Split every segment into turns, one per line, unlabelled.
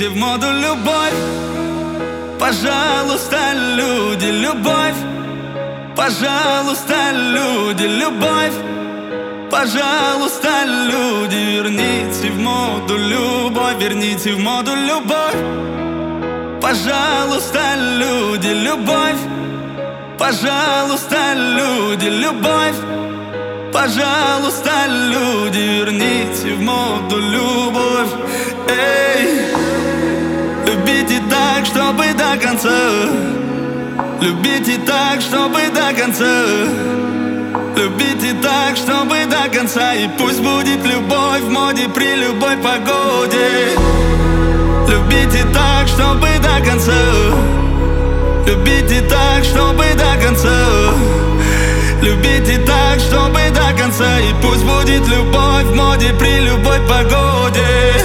верните в моду любовь. Пожалуйста, люди, любовь. Пожалуйста, люди, любовь. Пожалуйста, люди, верните в моду любовь. Верните в моду любовь. Пожалуйста, люди, любовь. Пожалуйста, люди, любовь. Пожалуйста, люди, верните в моду любовь. Эй, любите так, чтобы до конца. Любите так, чтобы до конца. Любите так, чтобы до конца. И пусть будет любовь в моде при любой погоде. Любите так, чтобы до конца. Любите так, чтобы до конца. Любите так, чтобы до конца. И пусть будет любовь в моде при любой погоде.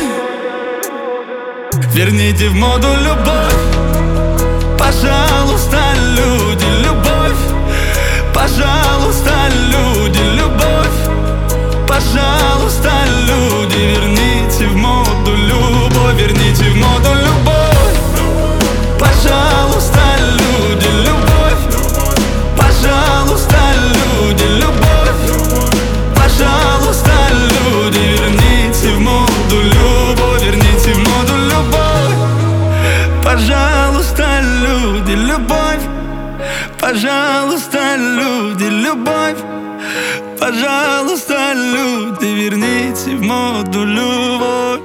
Верните в моду любовь. Пожалуйста, люди, любовь. Пожалуйста, люди, любовь. Пожалуйста, люди, верните в моду любовь. Верните в моду любовь. Пожалуйста, люди, любовь. Пожалуйста, люди, любовь. Пожалуйста, люди, верните в моду любовь. Верните в моду любовь. Пожалуйста, люди, любовь. Пожалуйста, люди, любовь. Пожалуйста, люди, верните в моду любовь.